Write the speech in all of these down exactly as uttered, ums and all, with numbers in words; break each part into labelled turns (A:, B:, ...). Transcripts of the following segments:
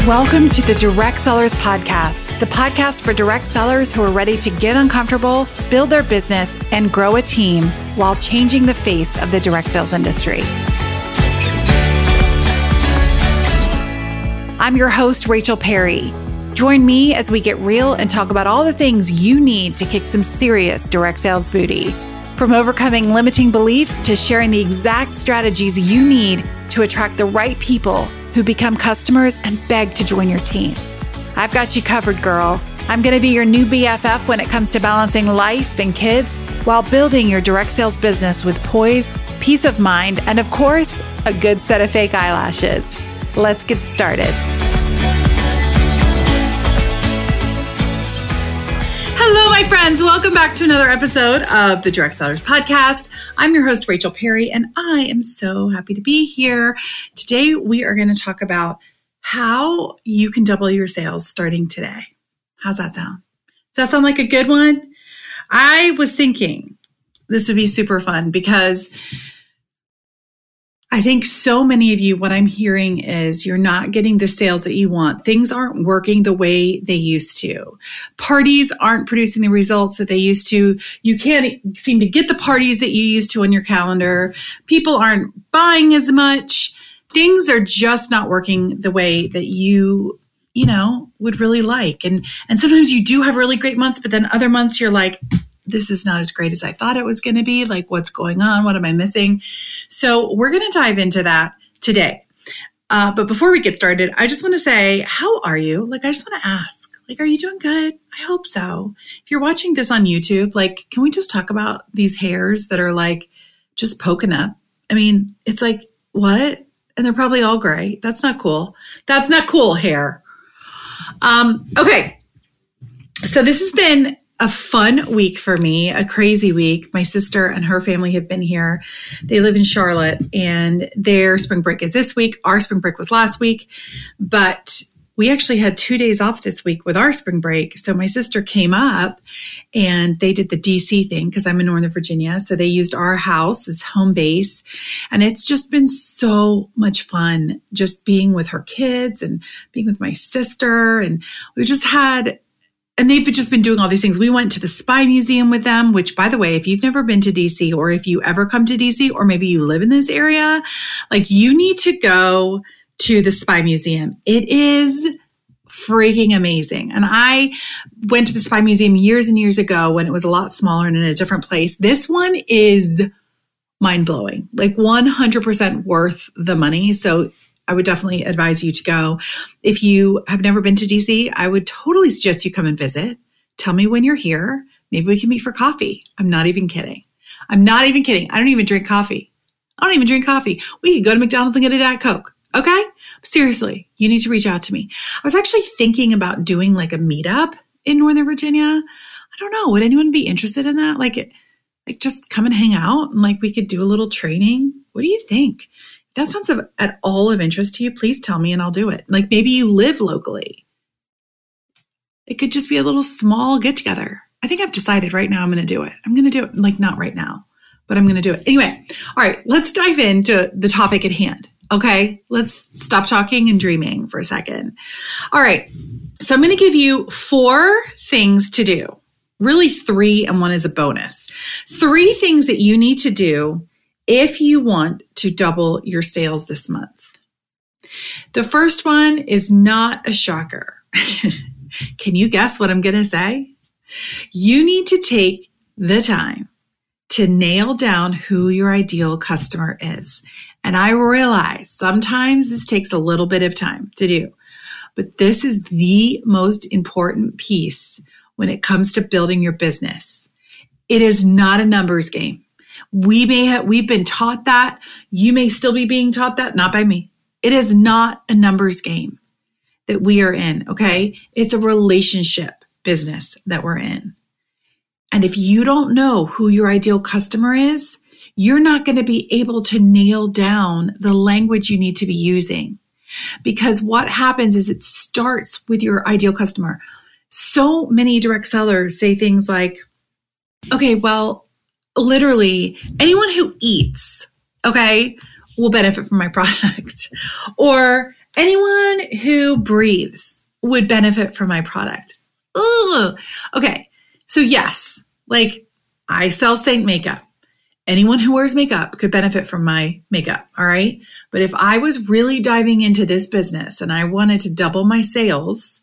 A: Welcome to the Direct Sellers Podcast, the podcast for direct sellers who are ready to get uncomfortable, build their business, and grow a team while changing the face of the direct sales industry. I'm your host, Rachel Perry. Join me as we get real and talk about all the things you need to kick some serious direct sales booty. From overcoming limiting beliefs to sharing the exact strategies you need to attract the right people who become customers and beg to join your team. I've got you covered, girl. I'm going to be your new B F F when it comes to balancing life and kids while building your direct sales business with poise, peace of mind, and of course, a good set of fake eyelashes. Let's get started. Hello, my friends. Welcome back to another episode of the Direct Sellers Podcast. I'm your host, Rachel Perry, and I am so happy to be here. Today, we are going to talk about how you can double your sales starting today. How's that sound? Does that sound like a good one? I was thinking this would be super fun because I think so many of you, what I'm hearing is you're not getting the sales that you want. Things aren't working the way they used to. Parties aren't producing the results that they used to. You can't seem to get the parties that you used to on your calendar. People aren't buying as much. Things are just not working the way that you, you know, would really like. And, and sometimes you do have really great months, but then other months you're like, this is not as great as I thought it was going to be. Like, what's going on? What am I missing? So we're going to dive into that today. Uh, but before we get started, I just want to say, how are you? Like, I just want to ask, like, are you doing good? I hope so. If you're watching this on YouTube, like, can we just talk about these hairs that are like just poking up? I mean, it's like, what? And they're probably all gray. That's not cool. That's not cool hair. Um, okay. So this has been a fun week for me, a crazy week. My sister and her family have been here. They live in Charlotte and their spring break is this week. Our spring break was last week, but we actually had two days off this week with our spring break. So my sister came up and they did the D C thing because I'm in Northern Virginia. So they used our house as home base. And it's just been so much fun just being with her kids and being with my sister. And we just had And they've just been doing all these things. We went to the Spy Museum with them, which, by the way, if you've never been to D C or if you ever come to D C or maybe you live in this area, like you need to go to the Spy Museum. It is freaking amazing. And I went to the Spy Museum years and years ago when it was a lot smaller and in a different place. This one is mind-blowing, like one hundred percent worth the money. So I would definitely advise you to go. If you have never been to D C, I would totally suggest you come and visit. Tell me when you're here. Maybe we can meet for coffee. I'm not even kidding. I'm not even kidding. I don't even drink coffee. I don't even drink coffee. We could go to McDonald's and get a Diet Coke. Okay? Seriously, you need to reach out to me. I was actually thinking about doing like a meetup in Northern Virginia. I don't know. Would anyone be interested in that? Like, like just come and hang out and like we could do a little training. What do you think? That sounds of, at all of interest to you, please tell me and I'll do it. Like maybe you live locally. It could just be a little small get together. I think I've decided right now I'm going to do it. I'm going to do it. Like not right now, but I'm going to do it. Anyway, all right, let's dive into the topic at hand. Okay, let's stop talking and dreaming for a second. All right, so I'm going to give you four things to do. Really three and one is a bonus. Three things that you need to do if you want to double your sales this month. The first one is not a shocker. Can you guess what I'm going to say? You need to take the time to nail down who your ideal customer is. And I realize sometimes this takes a little bit of time to do, but this is the most important piece when it comes to building your business. It is not a numbers game. We may have, we've been taught that. You may still be being taught that, not by me. It is not a numbers game that we are in, okay? It's a relationship business that we're in. And if you don't know who your ideal customer is, you're not going to be able to nail down the language you need to be using. Because what happens is it starts with your ideal customer. So many direct sellers say things like, okay, well, literally anyone who eats, okay, will benefit from my product. Or anyone who breathes would benefit from my product. Ooh. Okay. So yes, like I sell Saint makeup. Anyone who wears makeup could benefit from my makeup. All right. But if I was really diving into this business and I wanted to double my sales,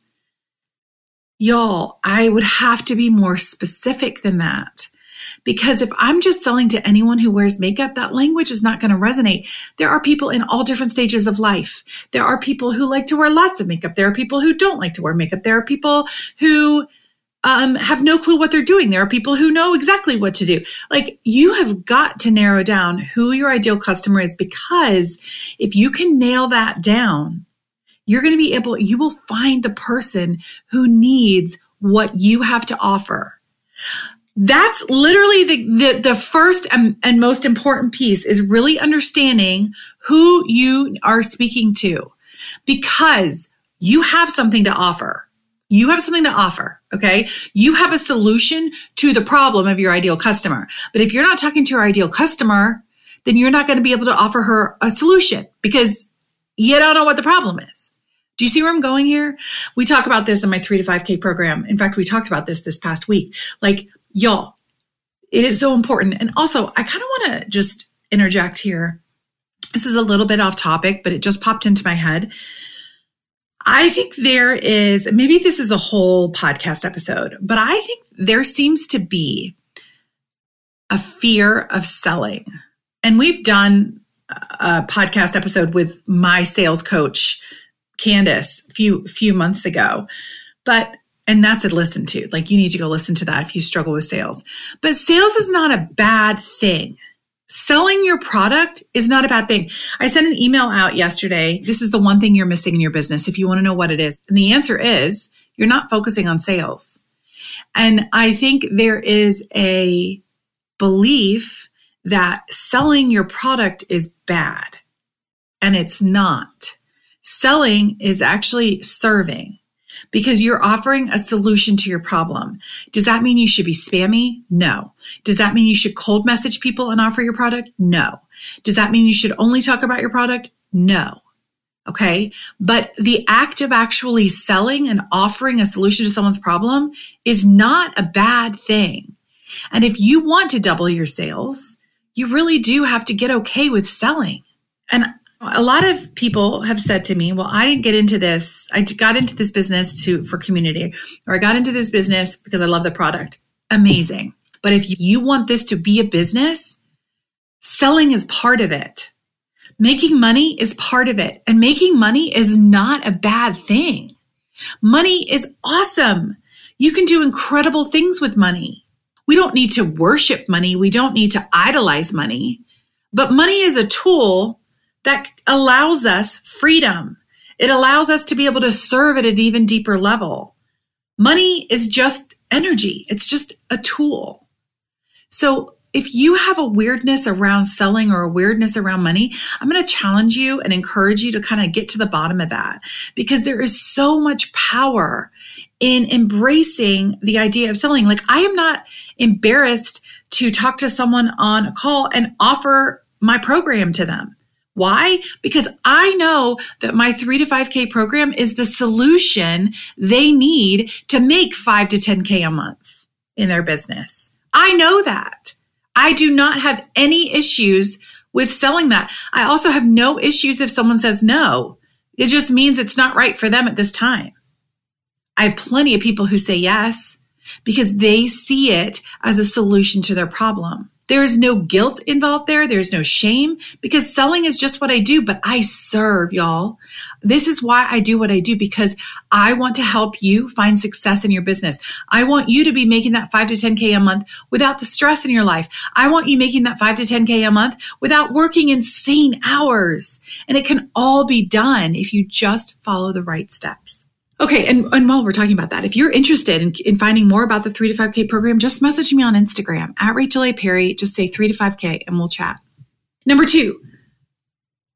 A: y'all, I would have to be more specific than that. Because if I'm just selling to anyone who wears makeup, that language is not going to resonate. There are people in all different stages of life. There are people who like to wear lots of makeup. There are people who don't like to wear makeup. There are people who um, have no clue what they're doing. There are people who know exactly what to do. Like, you have got to narrow down who your ideal customer is, because if you can nail that down, you're going to be able, you will find the person who needs what you have to offer. That's literally the, the, the first and, and most important piece, is really understanding who you are speaking to, because you have something to offer. You have something to offer. Okay. You have a solution to the problem of your ideal customer. But if you're not talking to your ideal customer, then you're not going to be able to offer her a solution, because you don't know what the problem is. Do you see where I'm going here? We talk about this in my three to five K program. In fact, we talked about this this past week. Like, y'all, it is so important. And also, I kind of want to just interject here. This is a little bit off topic, but it just popped into my head. I think there is, maybe this is a whole podcast episode, but I think there seems to be a fear of selling. And we've done a podcast episode with my sales coach, Candace, a few, few months ago. But And that's a listen to. Like, you need to go listen to that if you struggle with sales. But sales is not a bad thing. Selling your product is not a bad thing. I sent an email out yesterday. This is the one thing you're missing in your business if you want to know what it is. And the answer is you're not focusing on sales. And I think there is a belief that selling your product is bad. And it's not. Selling is actually serving, because you're offering a solution to your problem. Does that mean you should be spammy? No. Does that mean you should cold message people and offer your product? No. Does that mean you should only talk about your product? No. Okay. But the act of actually selling and offering a solution to someone's problem is not a bad thing. And if you want to double your sales, you really do have to get okay with selling. And a lot of people have said to me, well, I didn't get into this. I got into this business to for community, or I got into this business because I love the product. Amazing. But if you want this to be a business, selling is part of it. Making money is part of it. And making money is not a bad thing. Money is awesome. You can do incredible things with money. We don't need to worship money. We don't need to idolize money. But money is a tool that allows us freedom. It allows us to be able to serve at an even deeper level. Money is just energy. It's just a tool. So if you have a weirdness around selling or a weirdness around money, I'm going to challenge you and encourage you to kind of get to the bottom of that, because there is so much power in embracing the idea of selling. Like, I am not embarrassed to talk to someone on a call and offer my program to them. Why? Because I know that my three to five K program is the solution they need to make five to ten K a month in their business. I know that. I do not have any issues with selling that. I also have no issues if someone says no. It just means it's not right for them at this time. I have plenty of people who say yes because they see it as a solution to their problem. There is no guilt involved there. There's no shame, because selling is just what I do, but I serve, y'all. This is why I do what I do, because I want to help you find success in your business. I want you to be making that five to ten K a month without the stress in your life. I want you making that five to ten K a month without working insane hours. And it can all be done if you just follow the right steps. Okay, and, and while we're talking about that, if you're interested in, in finding more about the three to five K program, just message me on Instagram at Rachel A. Perry. Just say three to five K and we'll chat. Number two,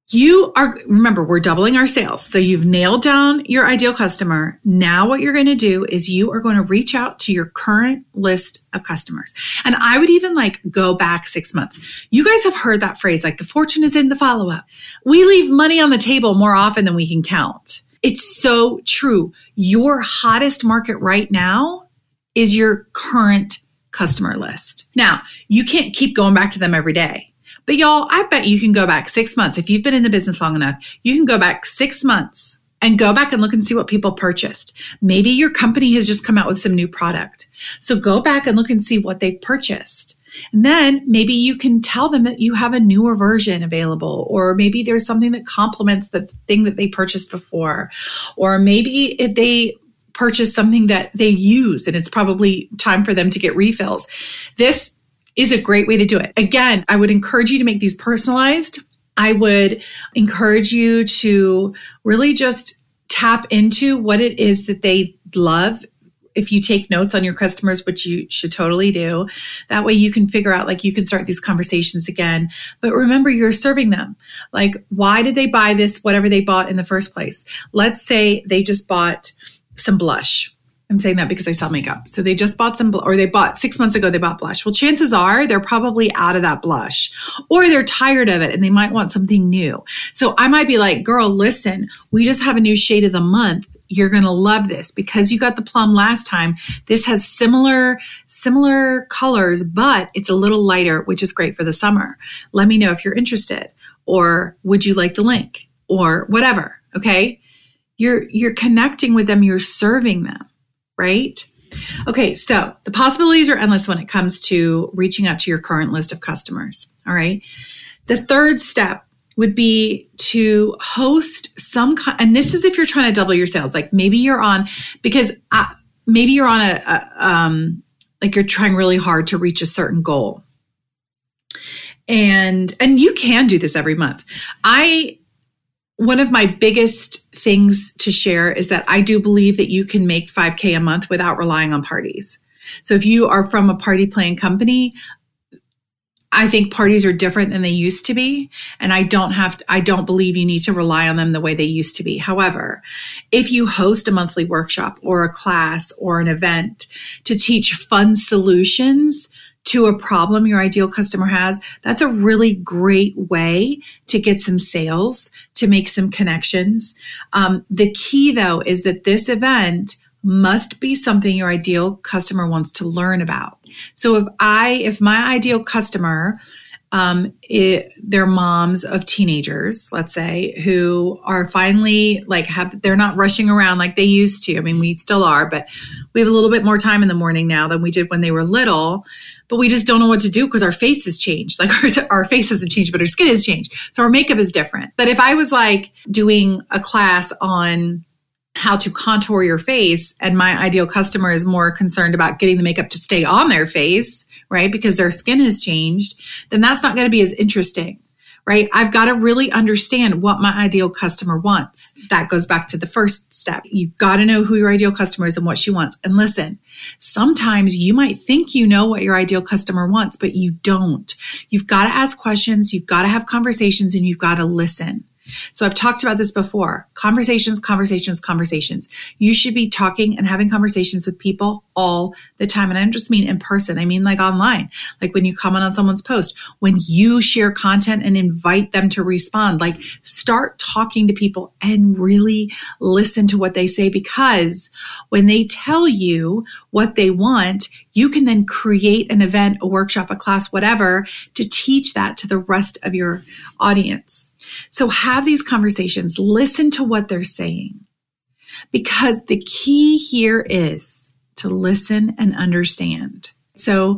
A: You are, remember, we're doubling our sales. So you've nailed down your ideal customer. Now what you're going to do is you are going to reach out to your current list of customers. And I would even like go back six months. You guys have heard that phrase, like the fortune is in the follow-up. We leave money on the table more often than we can count. It's so true. Your hottest market right now is your current customer list. Now, you can't keep going back to them every day. But y'all, I bet you can go back six months. If you've been in the business long enough, you can go back six months and go back and look and see what people purchased. Maybe your company has just come out with some new product. So go back and look and see what they've purchased. And then maybe you can tell them that you have a newer version available, or maybe there's something that complements the thing that they purchased before, or maybe if they purchase something that they use and it's probably time for them to get refills. This is a great way to do it. Again, I would encourage you to make these personalized. I would encourage you to really just tap into what it is that they love. If you take notes on your customers, which you should totally do, that way you can figure out, like, you can start these conversations again. But remember, you're serving them. Like, why did they buy this, whatever they bought in the first place? Let's say they just bought some blush. I'm saying that because I sell makeup. So they just bought some, bl- or they bought six months ago, they bought blush. Well, chances are they're probably out of that blush, or they're tired of it and they might want something new. So I might be like, girl, listen, we just have a new shade of the month. You're going to love this because you got the plum last time. This has similar, similar colors, but it's a little lighter, which is great for the summer. Let me know if you're interested, or would you like the link, or whatever. Okay. You're, you're connecting with them. You're serving them. Right? Okay, so the possibilities are endless when it comes to reaching out to your current list of customers. All right. The third step would be to host some kind, and this is if you're trying to double your sales. Like maybe you're on, because uh, maybe you're on a, a um, like you're trying really hard to reach a certain goal. And, and you can do this every month. I, One of my biggest things to share is that I do believe that you can make five K a month without relying on parties. So if you are from a party plan company, I think parties are different than they used to be. And I don't have, I don't believe you need to rely on them the way they used to be. However, if you host a monthly workshop or a class or an event to teach fun solutions to a problem your ideal customer has, that's a really great way to get some sales, to make some connections. Um, the key though is that this event must be something your ideal customer wants to learn about. So if I, if my ideal customer, um, it, they're moms of teenagers, let's say, who are finally like have, they're not rushing around like they used to. I mean, we still are, but we have a little bit more time in the morning now than we did when they were little. But we just don't know what to do because our face has changed. Like our, our face hasn't changed, but our skin has changed. So our makeup is different. But if I was like doing a class on how to contour your face, and my ideal customer is more concerned about getting the makeup to stay on their face, right? Because their skin has changed, then that's not going to be as interesting. Right? I've got to really understand what my ideal customer wants. That goes back to the first step. You've got to know who your ideal customer is and what she wants. And listen, sometimes you might think you know what your ideal customer wants, but you don't. You've got to ask questions. You've got to have conversations, and you've got to listen. So I've talked about this before. Conversations, conversations, conversations. You should be talking and having conversations with people all the time. And I don't just mean in person. I mean like online, like when you comment on someone's post, when you share content and invite them to respond, like start talking to people and really listen to what they say, because when they tell you what they want, you can then create an event, a workshop, a class, whatever, to teach that to the rest of your audience. So have these conversations, listen to what they're saying, because the key here is to listen and understand. So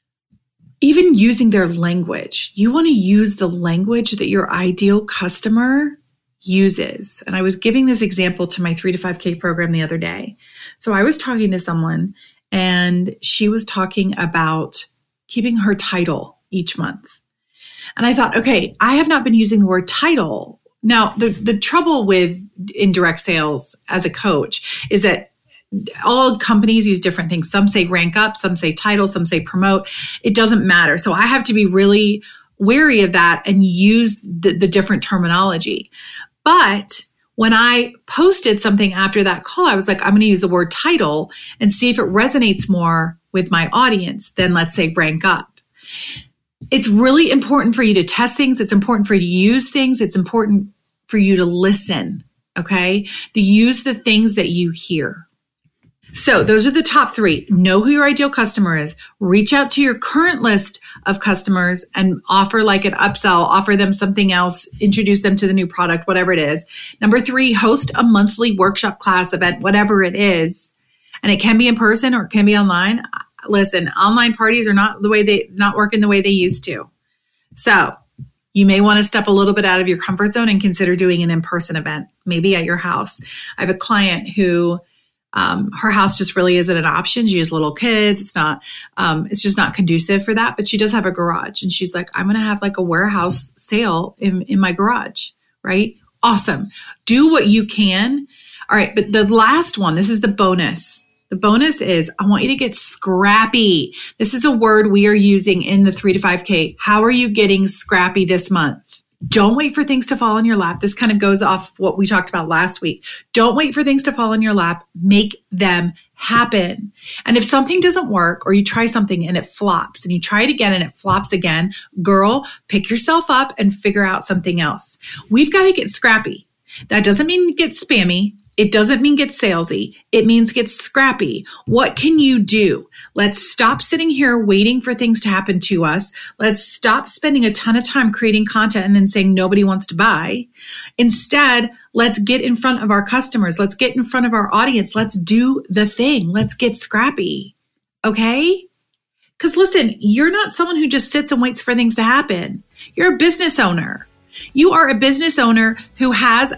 A: even using their language, you want to use the language that your ideal customer uses. And I was giving this example to my three to five K program the other day. So I was talking to someone and she was talking about keeping her title each month. And I thought, okay, I have not been using the word title. Now, the, the trouble with indirect sales as a coach is that all companies use different things. Some say rank up, some say title, some say promote. It doesn't matter. So I have to be really wary of that and use the, the different terminology. But when I posted something after that call, I was like, I'm going to use the word title and see if it resonates more with my audience than, let's say, rank up. It's really important for you to test things. It's important for you to use things. It's important for you to listen, okay? To use the things that you hear. So those are the top three. Know who your ideal customer is. Reach out to your current list of customers and offer like an upsell, offer them something else, introduce them to the new product, whatever it is. Number three, host a monthly workshop, class, event, whatever it is. And it can be in person or it can be online. Listen, online parties are not the way they, not working the way they used to. So you may want to step a little bit out of your comfort zone and consider doing an in-person event, maybe at your house. I have a client who Um, her house just really isn't an option. She has little kids. It's not, um, it's just not conducive for that, but she does have a garage. And she's like, I'm going to have like a warehouse sale in, in my garage, right? Awesome. Do what you can. All right. But the last one, this is the bonus. The bonus is I want you to get scrappy. This is a word we are using in the three to five K. How are you getting scrappy this month? Don't wait for things to fall in your lap. This kind of goes off what we talked about last week. Don't wait for things to fall in your lap. Make them happen. And if something doesn't work or you try something and it flops and you try it again and it flops again, girl, pick yourself up and figure out something else. We've got to get scrappy. That doesn't mean get spammy. It doesn't mean get salesy. It means get scrappy. What can you do? Let's stop sitting here waiting for things to happen to us. Let's stop spending a ton of time creating content and then saying nobody wants to buy. Instead, let's get in front of our customers. Let's get in front of our audience. Let's do the thing. Let's get scrappy. Okay? Because listen, you're not someone who just sits and waits for things to happen. You're a business owner. You are a business owner who has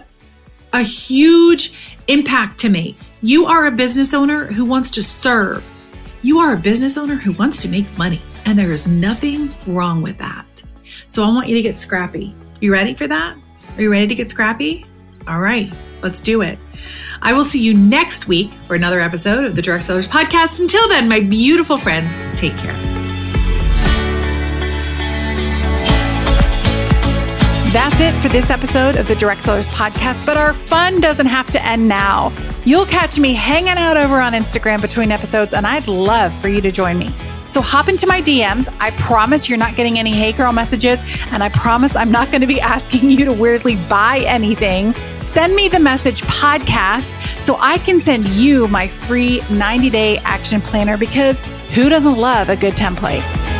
A: a huge impact to me. You are a business owner who wants to serve. You are a business owner who wants to make money. And there is nothing wrong with that. So I want you to get scrappy. You ready for that? Are you ready to get scrappy? All right, let's do it. I will see you next week for another episode of the Direct Sellers Podcast. Until then, my beautiful friends, take care.
B: That's it for this episode of the Direct Sellers Podcast, but our fun doesn't have to end now. You'll catch me hanging out over on Instagram between episodes, and I'd love for you to join me. So hop into my D Ms. I promise you're not getting any hey girl messages, and I promise I'm not going to be asking you to weirdly buy anything. Send me the message podcast so I can send you my free ninety day action planner, because who doesn't love a good template?